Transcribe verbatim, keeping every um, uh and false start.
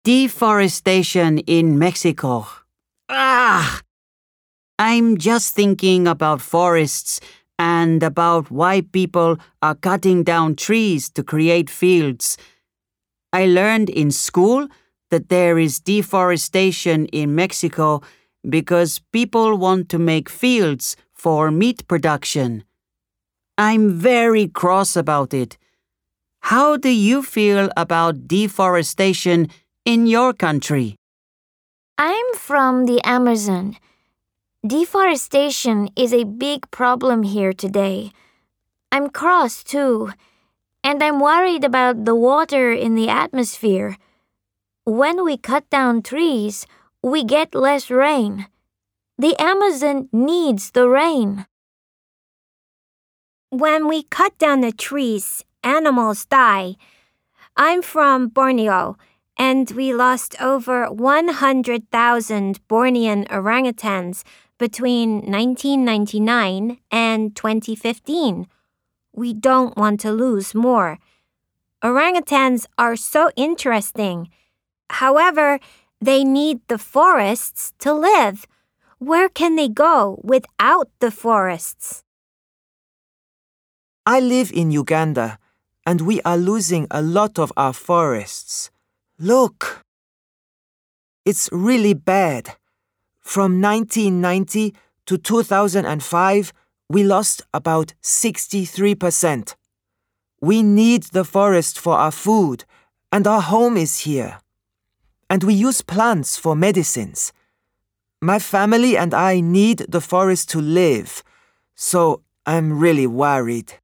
Deforestation in Mexico. Ah! I'm just thinking about forests and about why people are cutting down trees to create fields. I learned in school that there is deforestation in Mexico because people want to make fields for meat production. I'm very cross about it. How do you feel about deforestation in your country? I'm from the Amazon. Deforestation is a big problem here today. I'm cross too, and I'm worried about the water in the atmosphere. When we cut down trees, we get less rain. The Amazon needs the rain. When we cut down the trees, animals die. I'm from Borneo, and we lost over one hundred thousand Bornean orangutans between nineteen ninety-nine and twenty fifteen. We don't want to lose more. Orangutans are so interesting. However, they need the forests to live. Where can they go without the forests? I live in Uganda, and we are losing a lot of our forests. Look! It's really bad. From nineteen ninety to two thousand five, we lost about sixty-three percent. We need the forest for our food, and our home is here. And we use plants for medicines. My family and I need the forest to live, so I'm really worried.